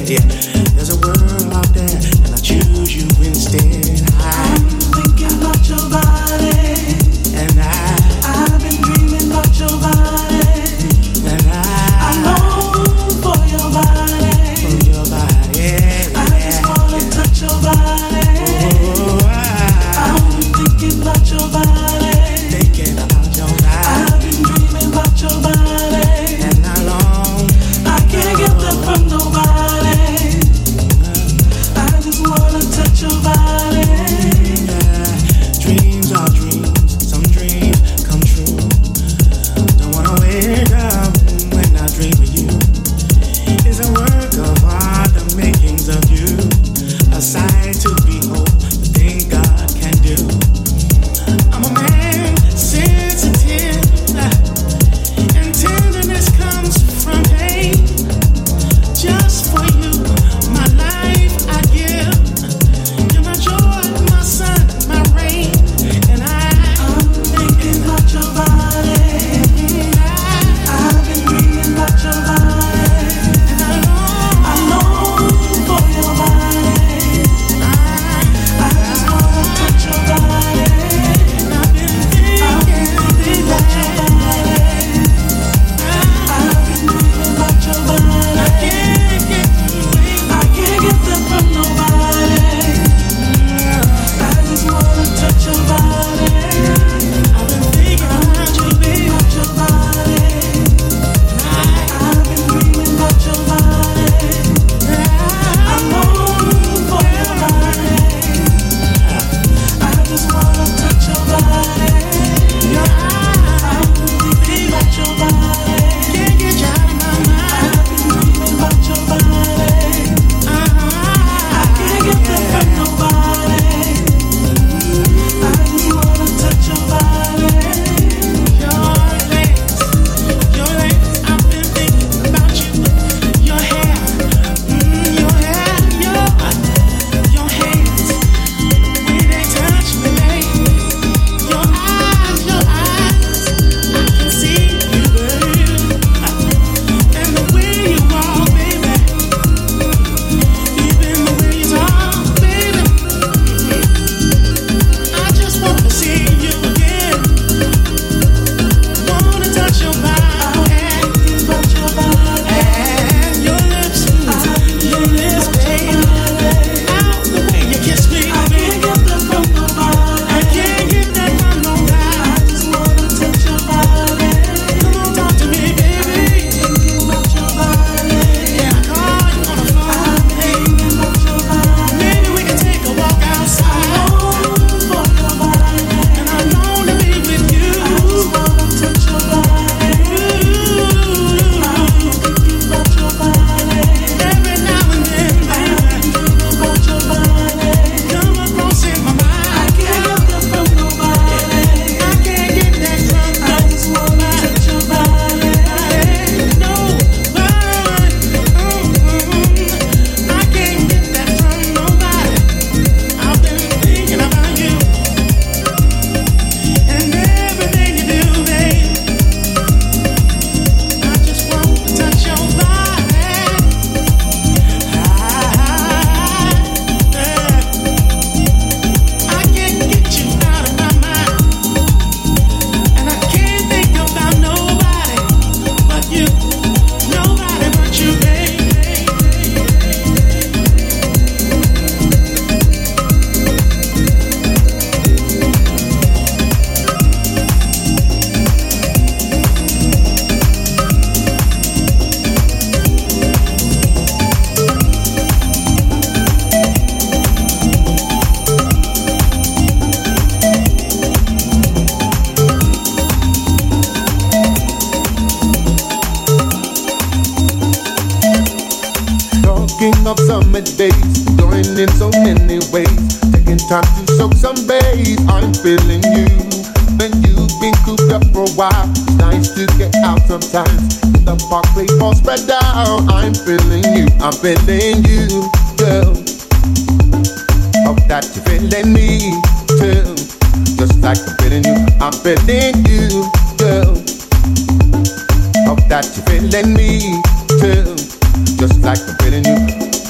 Thinking of summer days, going in so many ways. Taking time to soak some bass. I'm feeling you. When you've been cooped up for a while, it's nice to get out sometimes. In the park, play ball, spread out. I'm feeling you. I'm feeling you, girl. Hope that you're feeling me too. Just like I'm feeling you. I'm feeling you, girl. Hope that you're feeling me too. Just like I'm feeling you.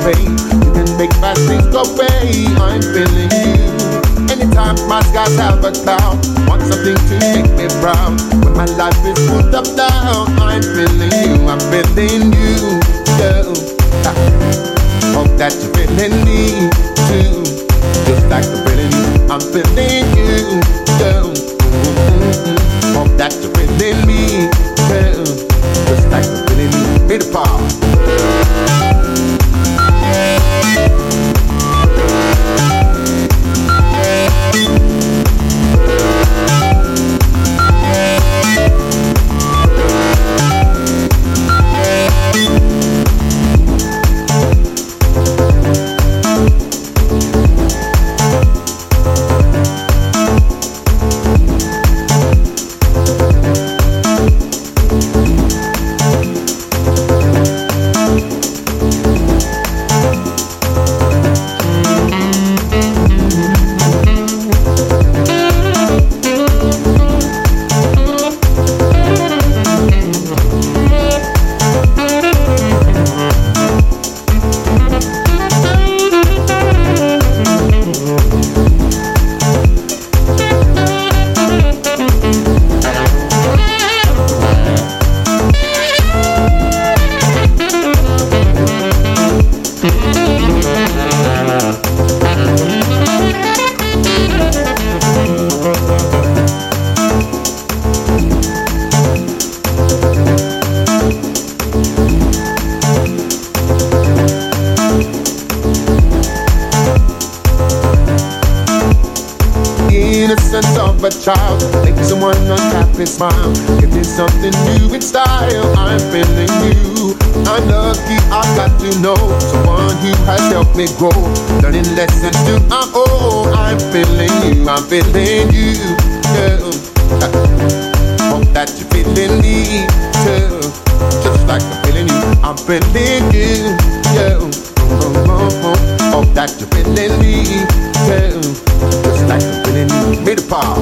pain. You can make bad things go away. I'm feeling you. Anytime my skies have a cloud, want something to make me proud. When my life is pulled up down, I'm feeling you. I'm feeling you. Yeah. Hope that you're feeling me too. Just like I'm feeling you. I'm feeling you. Yeah. Hope that you're feeling me. Yeah. Just like I'm feeling you. Hit the power. A child, make someone unhappy smile, giving something new in style. I'm feeling you. I'm lucky I got to know someone who has helped me grow, learning lessons to my own. I'm feeling you. I'm feeling you. Yeah. Hope that you're feeling me too. Just like I'm feeling you. I'm feeling you. Yeah. Hope that you're feeling me too. Just like I'm feeling you. Made a power.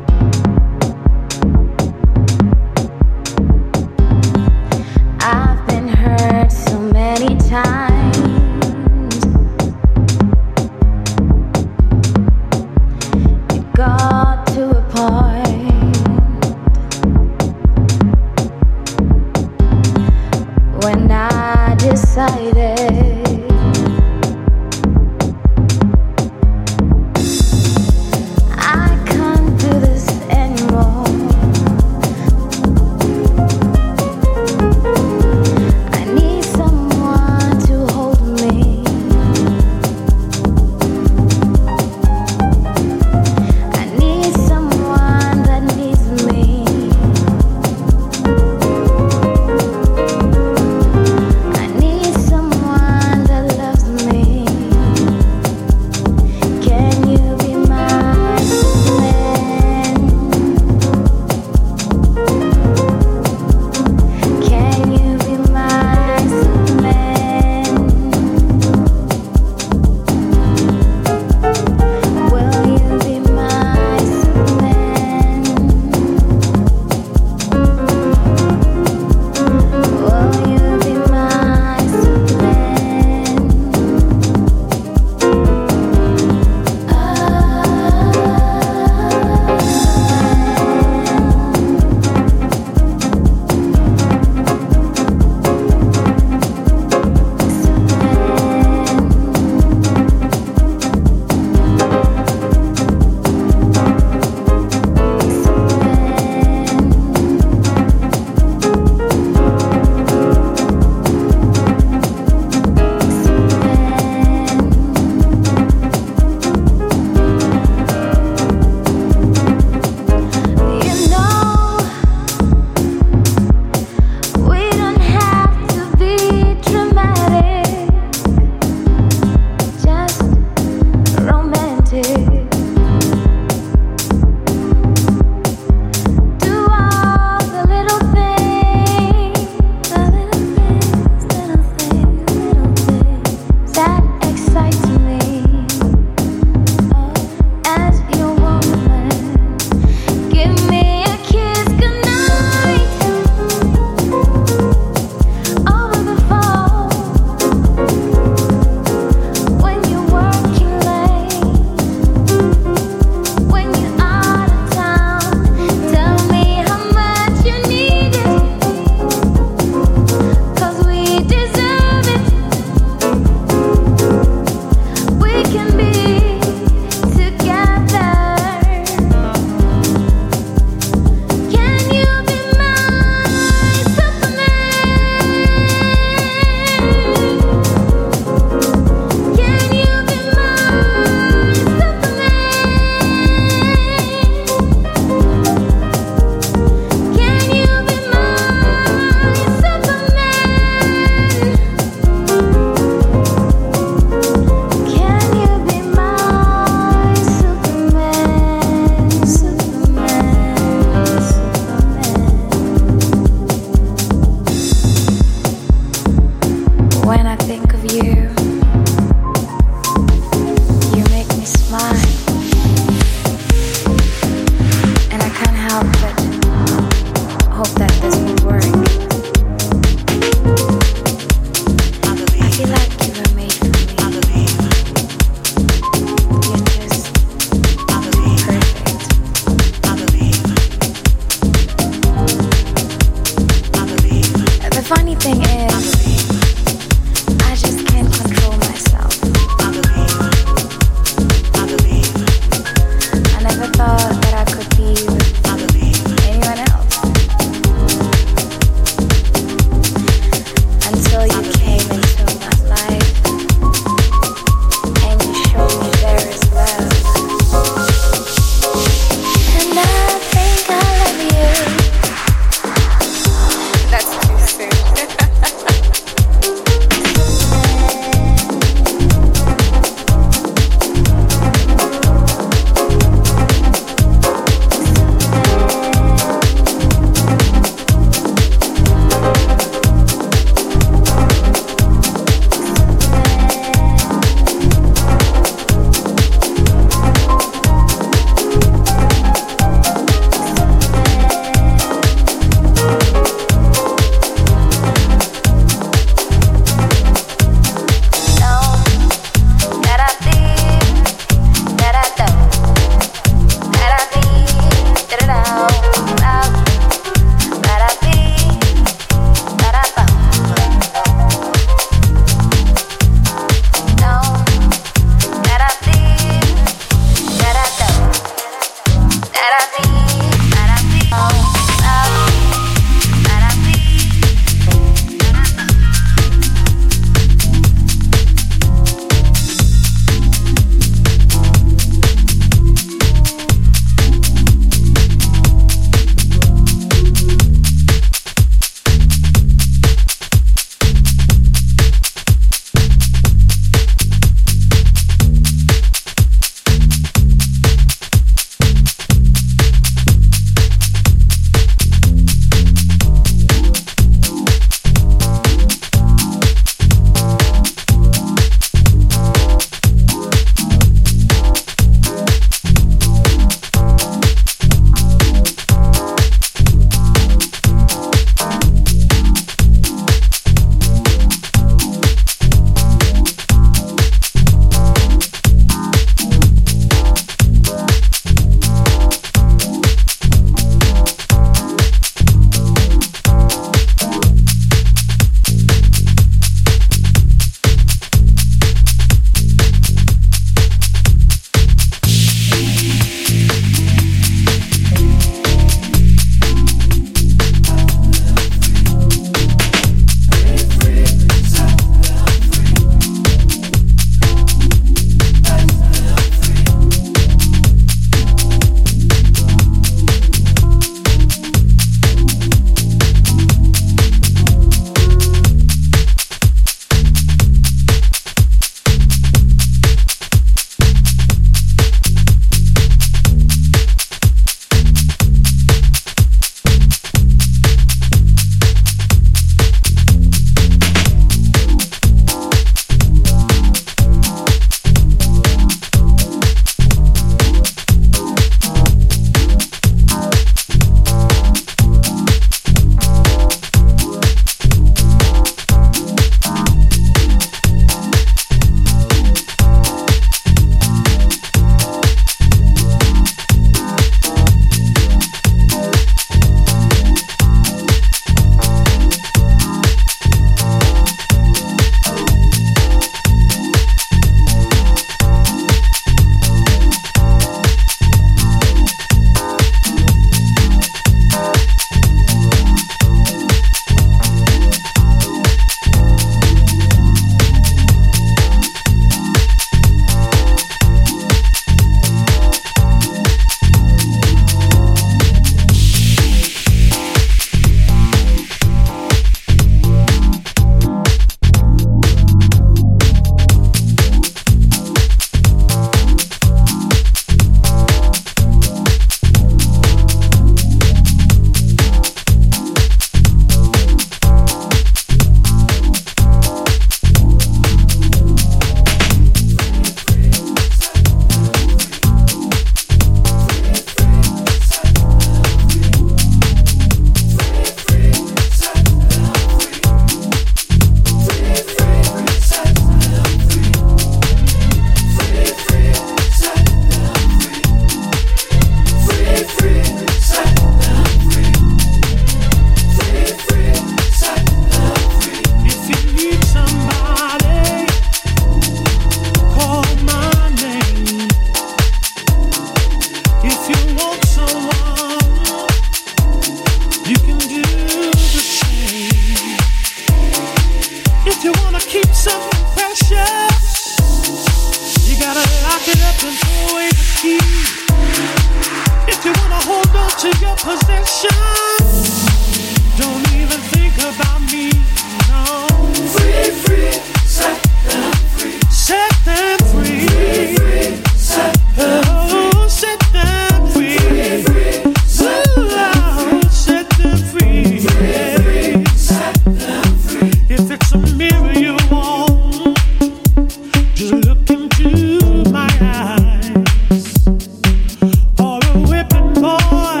to your possession. Don't even think about me, no. Free, free, set them free. Set them free. Free, free, set them free. Oh, set them free. Free, free, set them free. Set them free. Free, free, set them free. If it's a mirror you want, just look into my eyes. Or a whipping boy,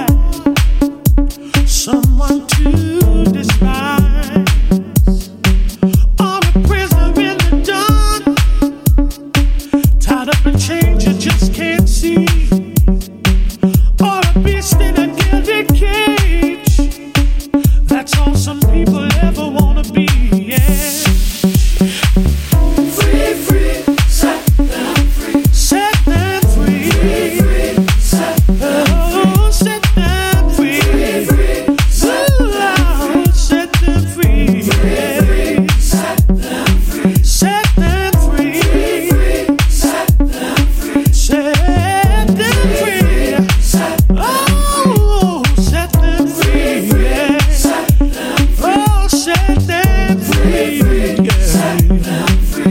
someone to despise. Or a prisoner in the dark, tied up in chains you just can't see. Or a beast in a gilded cage. That's all some people ever wanna be, yeah. Free, free, set them free. Set them free. Free, free, set them free. Oh, set them free. Free, free, set them free. Set them free. Free, free, set them free. Set them free. Free, free, set them free. Set them free. Set Oh, set them free. Yeah. set them free. Oh, set them free. Yeah. Set them free.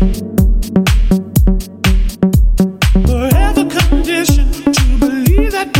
Forever conditioned to believe that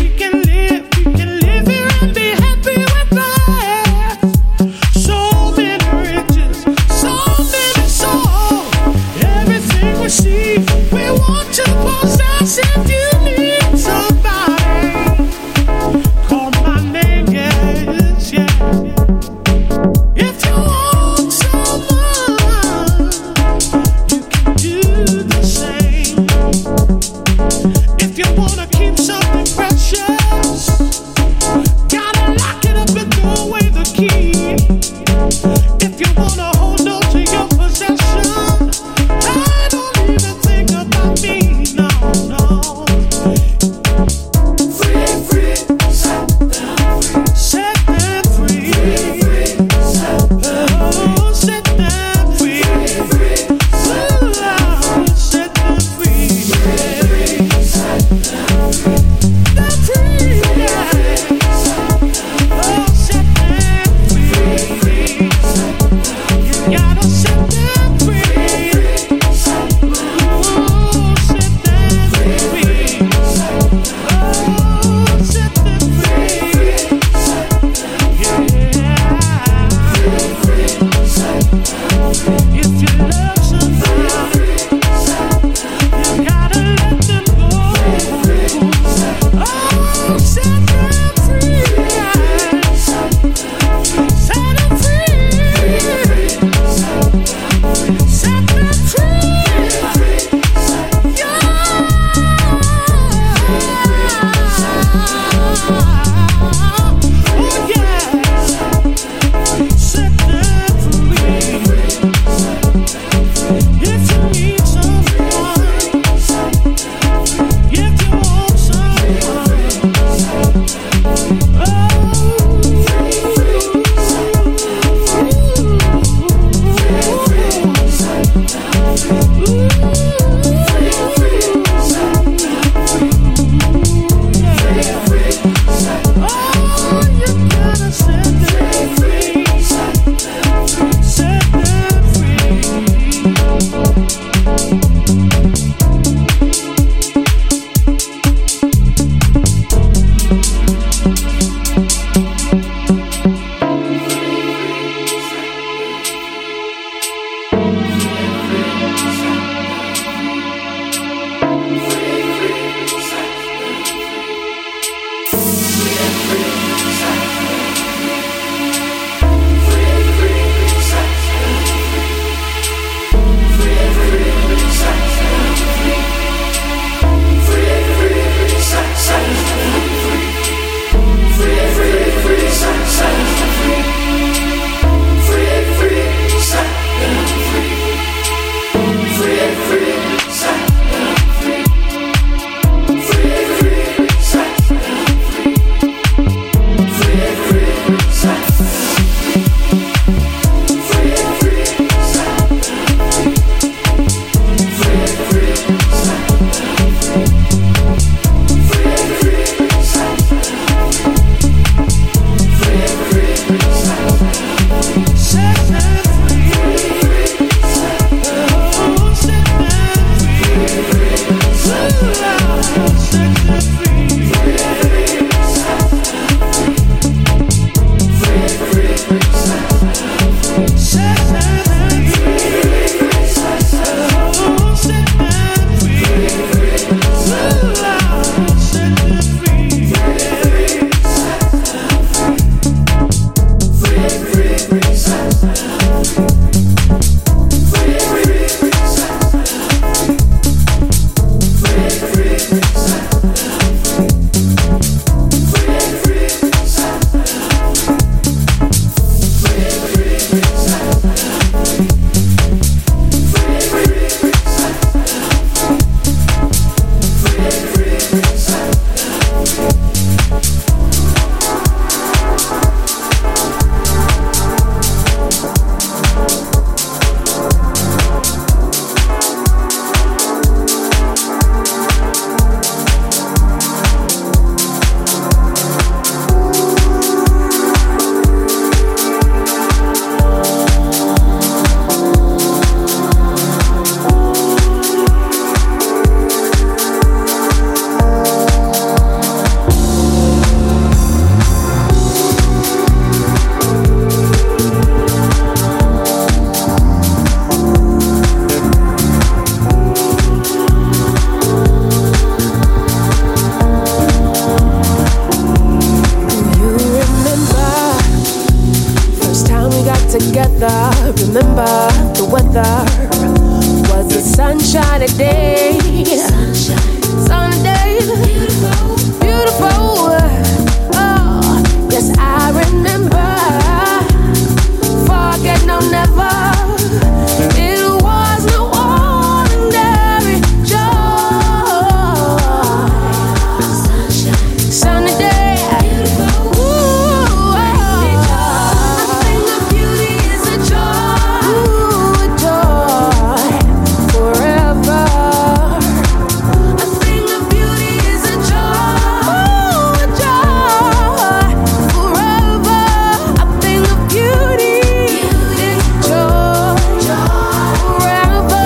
together was a sunshiny day. Sunny day, beautiful. Oh, yes, I remember. Forget no never. It was no ordinary joy. Sunny day, ooh, I think the beauty is a joy. Ooh, a joy forever. I think the beauty is a joy. Ooh, a joy forever. I think the beauty is joy forever.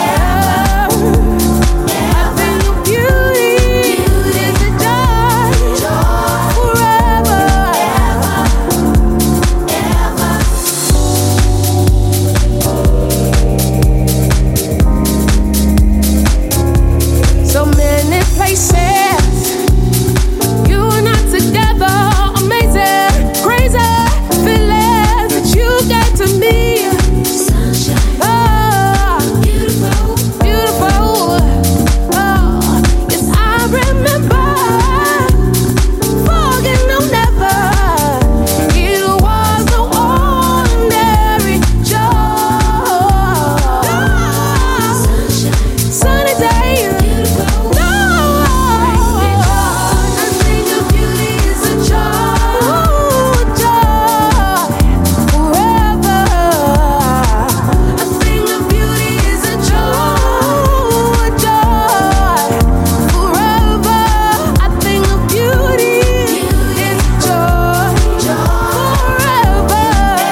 I think the beauty is a joy forever. So many places you and I together, amazing, crazy feelings that you gave to me. Oh, beautiful. Oh, yes, I remember. Forget no never. It was no ordinary joy. Sunny day. I think the beauty is a joy. Ooh, joy forever. I think the beauty is a joy. Joy forever. I think the beauty is joy forever.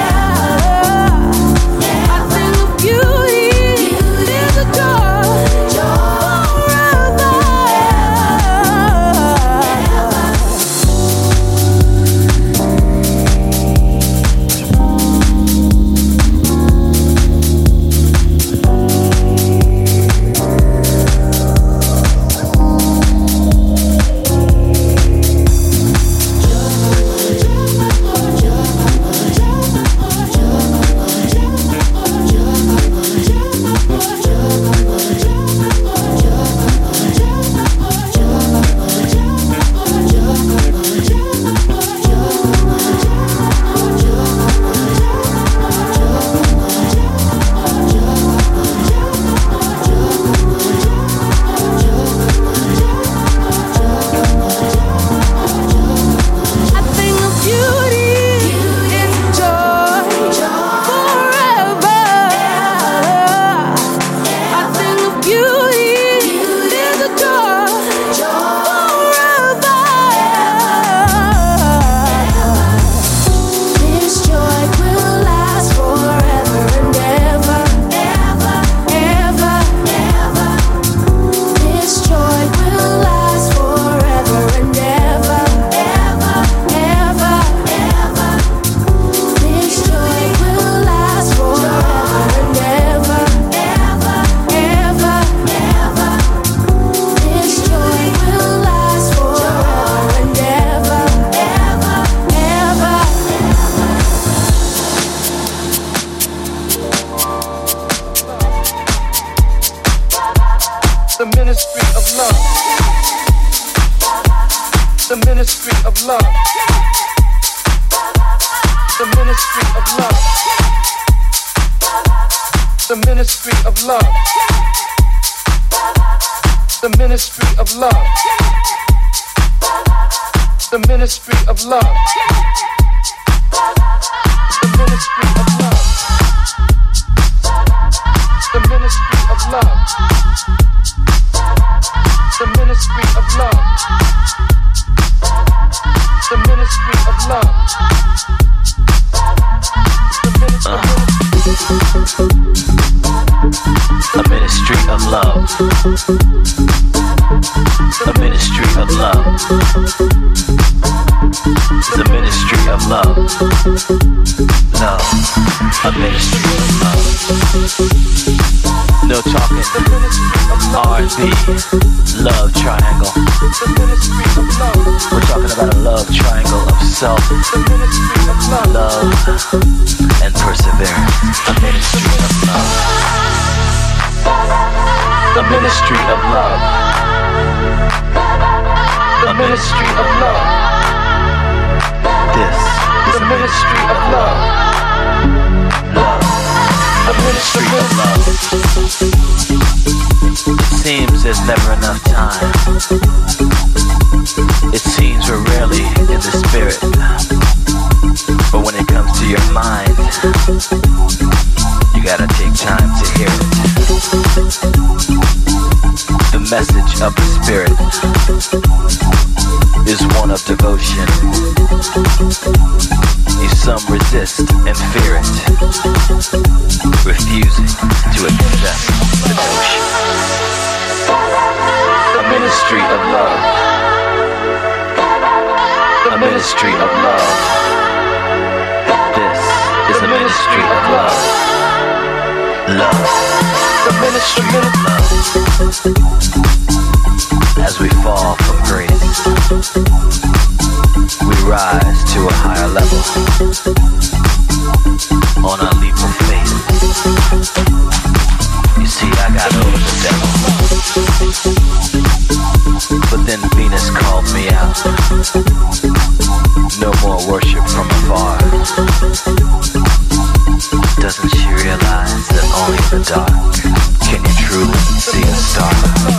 I think the beauty is a joy forever. I think the beauty is joy forever. I think the beauty is a joy forever. This joy will last forever and ever, ever. This joy will last forever and ever, ever. This joy will last forever and ever, ever. This joy will last forever and ever, ever. The ministry of love. The ministry of love. The ministry of love. The ministry of love. The ministry of love. The ministry of love. The ministry of love. The ministry of love. The ministry of love. The ministry of love. The ministry of love. A ministry of love. The ministry of love. No, a ministry of love. No talking R&B, love triangle. We're talking about a love triangle of self, love, and perseverance. A ministry of love. A ministry of love. A ministry of love. This is a ministry of love. Love. A ministry of love. It seems there's never enough time. It seems we're rarely in the spirit. But when it comes to your mind, you gotta take time to hear it. The message of the spirit is one of devotion. Some resist and fear it, refusing to accept the notion. A ministry of love. A ministry of love. This is a ministry of love. Love. A ministry of love. As we fall from grace, we rise to a higher level on our leap of faith. You see, I got over the devil, but then Venus called me out. No more worship from afar. Doesn't she realize that only in the dark can you truly see a star?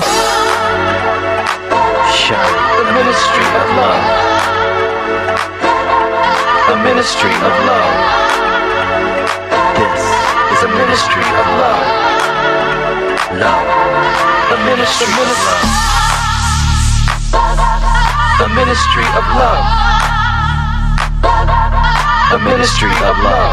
Shine, the ministry of love. A ministry of love. This is a ministry of love. Love. A ministry of love. A ministry of love. A ministry of love.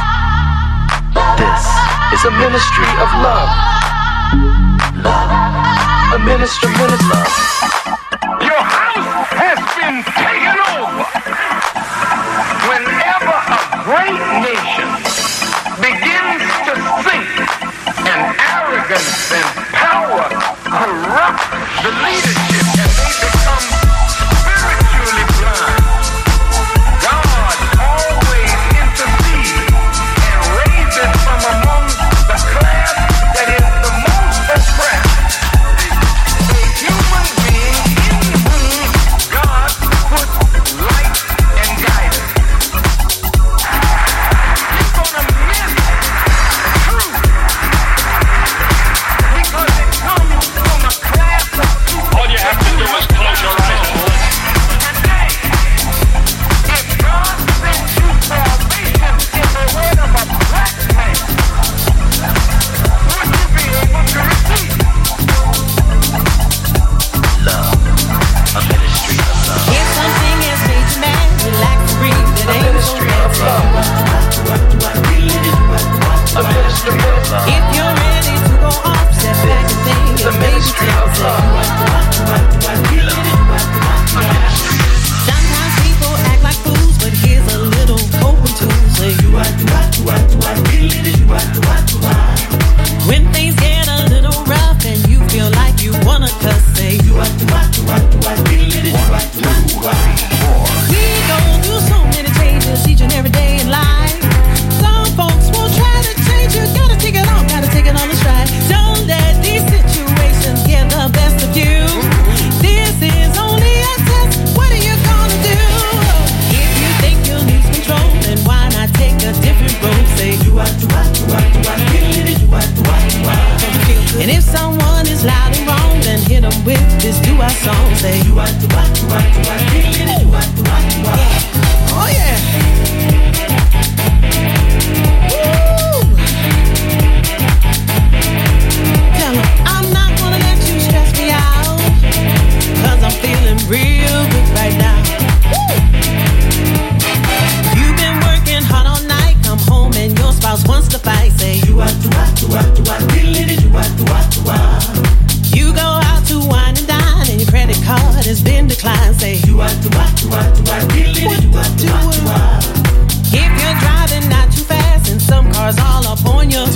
This is a ministry of love. Love. A ministry of love. Your house has been taken over. Whenever a great nation begins to think and arrogance and power corrupt the leadership and they become spiritually blind, God always intercedes and raises from among the class that is the most oppressed a human being in whom God puts light and guidance. You're gonna miss truth because it comes from a class of people. All you have to do is close your eyes and listen. Today, if God sends you salvation in the way of a black man, would you be able to receive it? Love. A ministry of love. If something has made you mad, relax and breathe. It A ain't ministry of love. A ministry of love. If you're ready to go off, step back and think. The ministry of love. Sometimes people act like fools, but here's a little open tool. Say, when things get a little rough and you feel like you wanna cuss, say, we go through so many changes each and every day in life. Some folks will try to change you, gotta take it on the stride. Don't let these situations get the best of you. This is only a test, what are you gonna do? If you think you'll lose control, then why not take a different road? Say, and if someone is loud and wrong, then hit them with this do-I song. Say, oh yeah. Woo. Tell 'em, I'm not gonna let you stress me out, 'cause I'm feeling real good right now. Woo. You've been working hard all night, come home and your spouse wants to fight. Say, you go out to wine and dine and your credit card has been declined. Say, what do I do? If you're driving not too fast and some cars all up on you,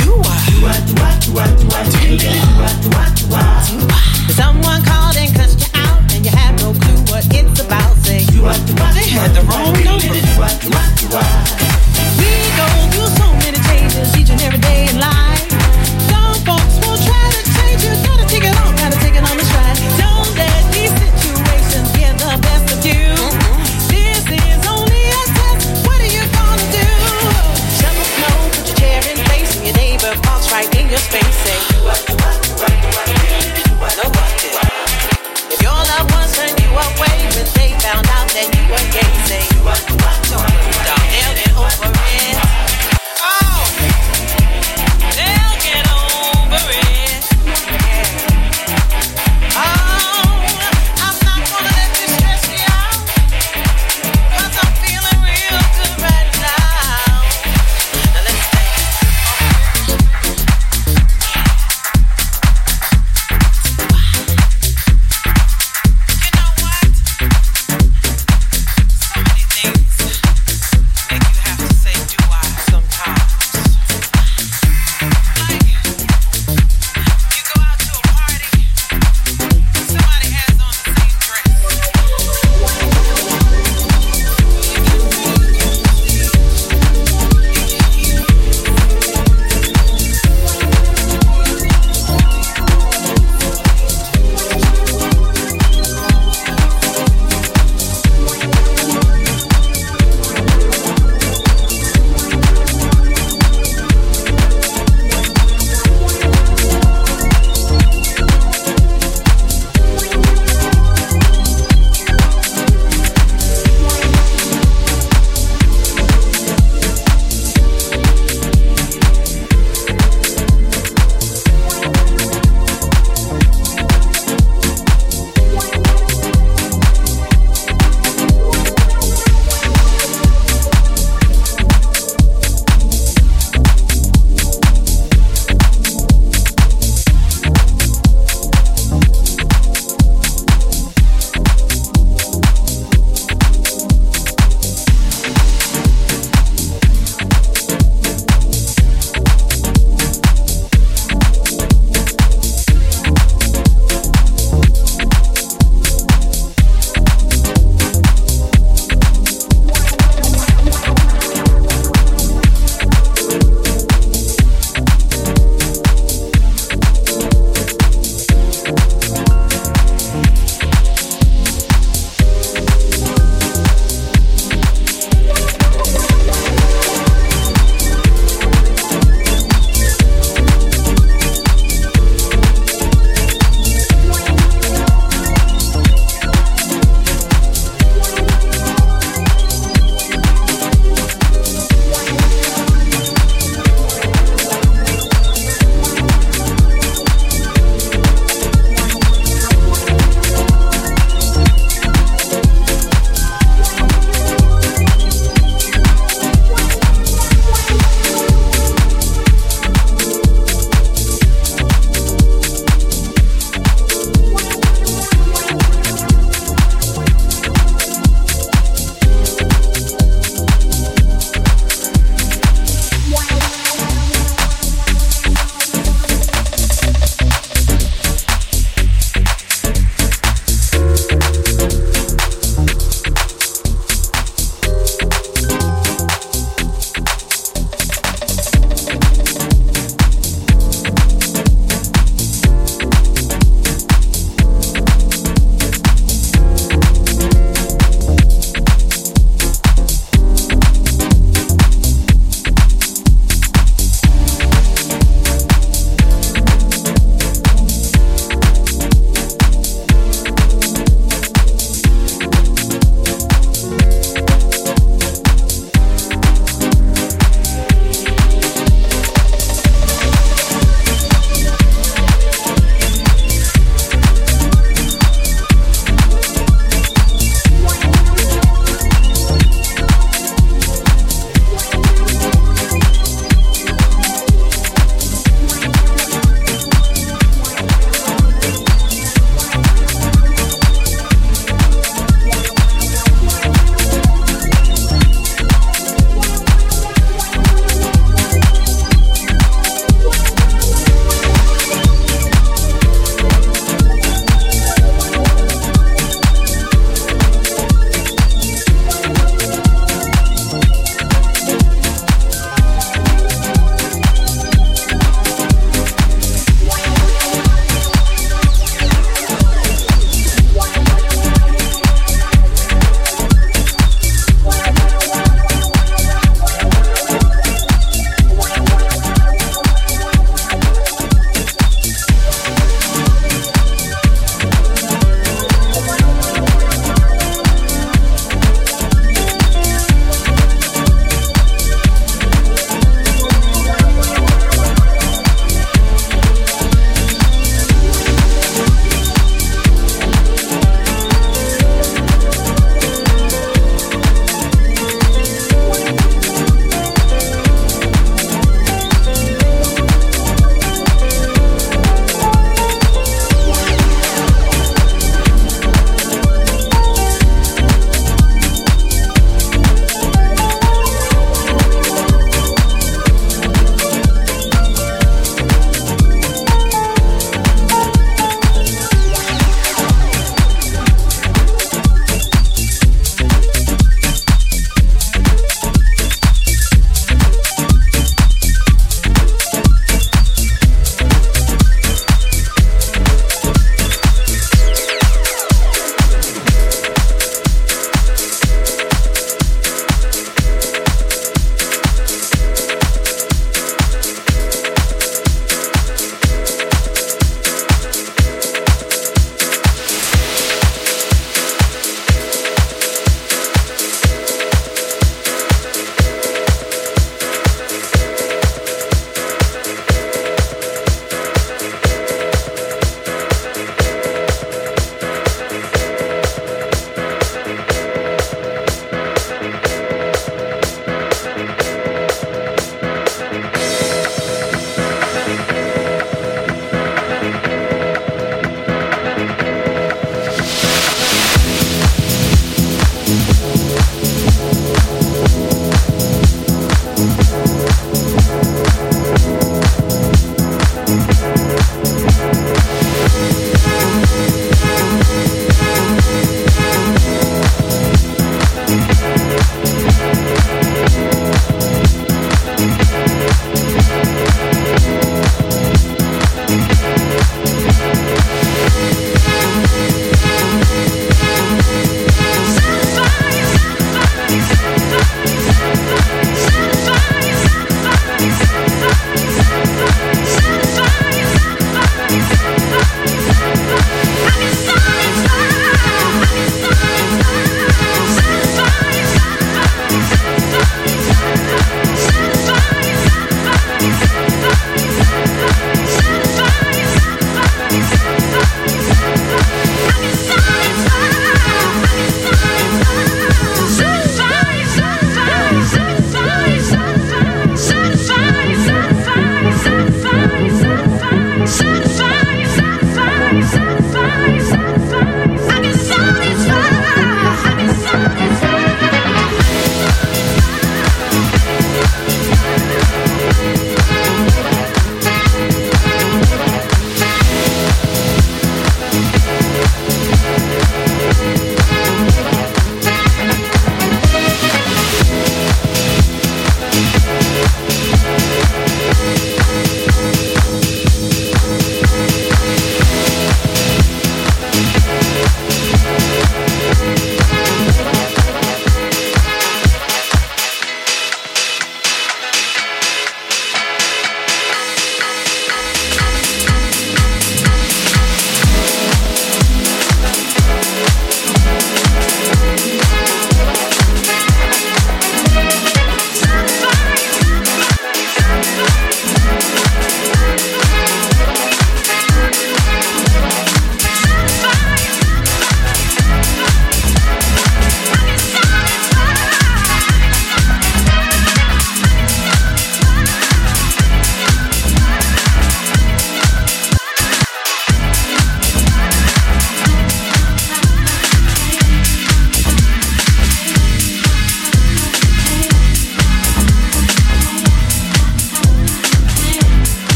someone called and cussed you out and you have no clue what it's about. Say, they had the wrong number. We go through so many changes each and every day in life. Some folks will try to change you. Gotta take it on the stride. Don't let these situations get the best of you. This is only a test. What are you gonna do? Shovel snow, put your chair in place, and your neighbor parks right in your space. Say, no one did. If your loved ones turned you away when they found out that you were gay, say, don't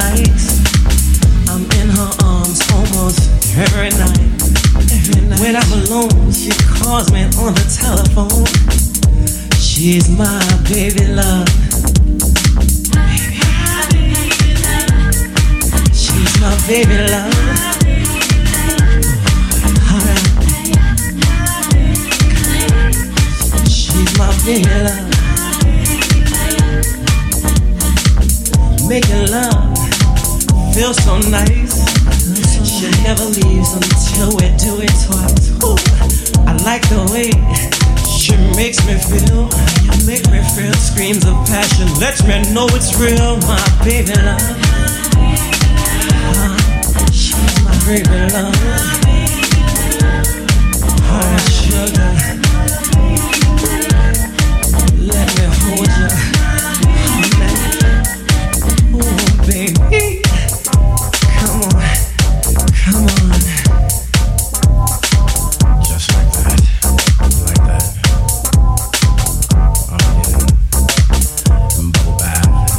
nights. I'm in her arms almost every night. When I'm alone, she calls me on the telephone. She's my baby love. She's my baby love. She's my baby love. Making love feels so nice. She never leaves until we do it twice. Ooh, I like the way she makes me feel. You make me feel screams of passion. Lets me know it's real, my baby love. She's my baby love. Oh, sugar, let me hold you. Oh, baby, come on. Come on. Just like that. Like that. Oh yeah. Bubble bath.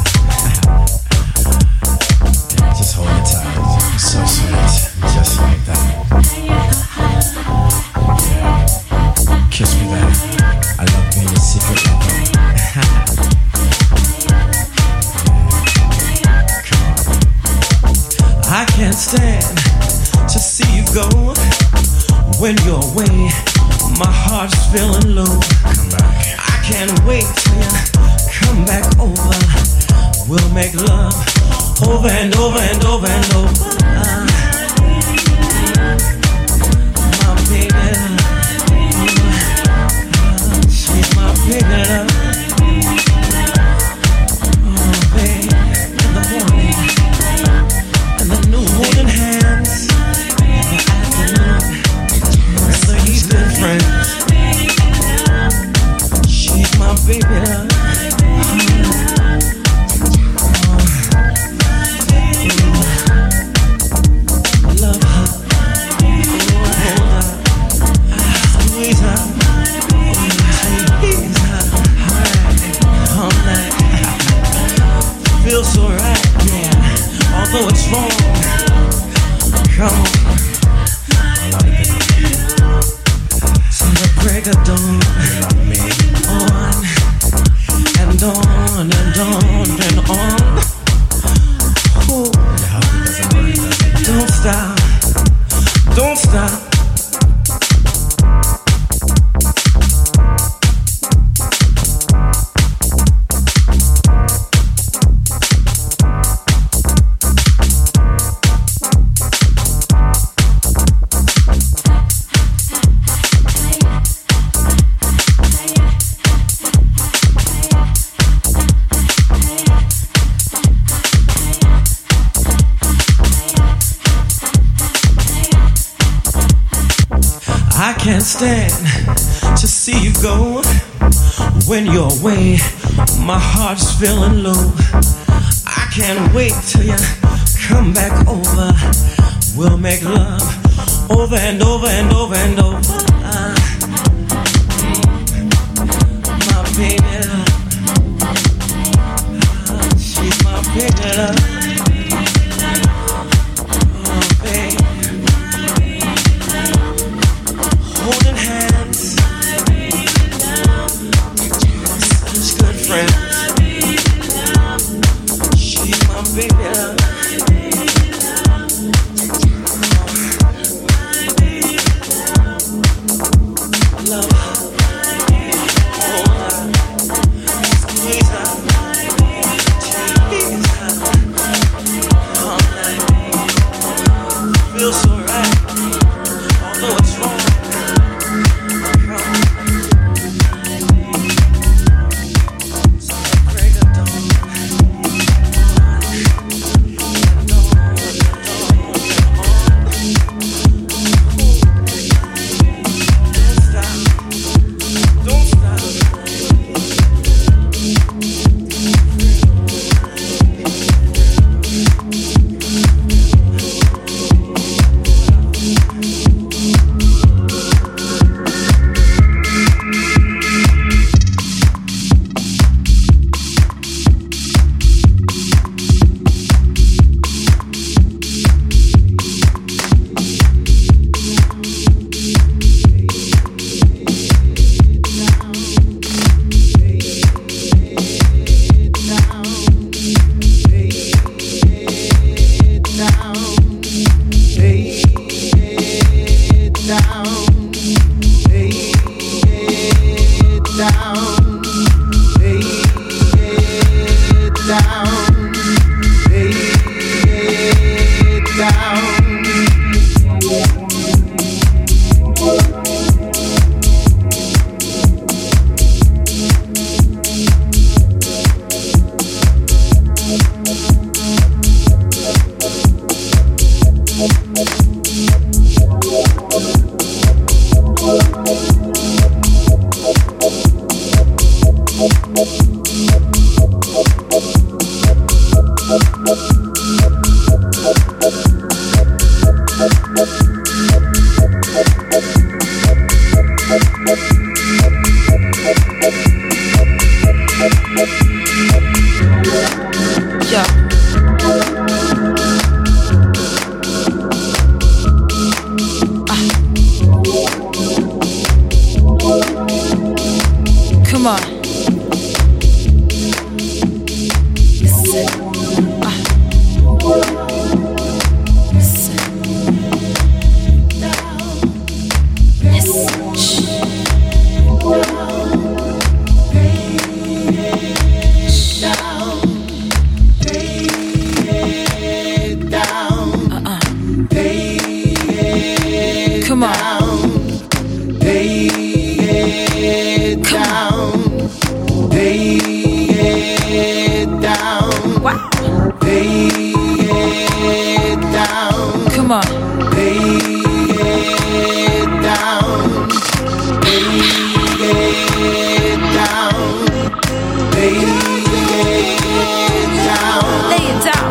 Just hold it tight. So sweet. Just like that. Yeah. Kiss me back. I love being a secret lover. I can't stand to see you go. When you're away, my heart's feeling low. Come back. I can't wait till you come back over. We'll make love over and over and over and over. My baby love. She's my baby love. Oh, babe, in the morning, and the new holding hands. He's good friends. She's my baby love. Love her. Hold her. Squeeze her. Tease her. All night. Feels so right, yeah. Although it's wrong. Come on. Break of dawn, on and on and on and on. Ooh. Don't stop, don't stop. I can't stand to see you go. When you're away, my heart's feeling low. I can't wait till you come back over. We'll make love over and over and over and over. My baby love. She's my baby love. Holding hands, such good friends. She's my baby love. Love her, hold her, squeeze her, tease her. Come on. Lay it down. Lay it down. Wow. Lay it down. Come on. Lay it down. Lay it down. Lay it down. Lay it down.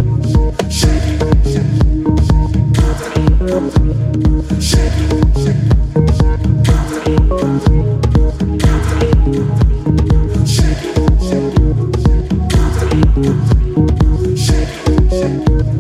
Shake.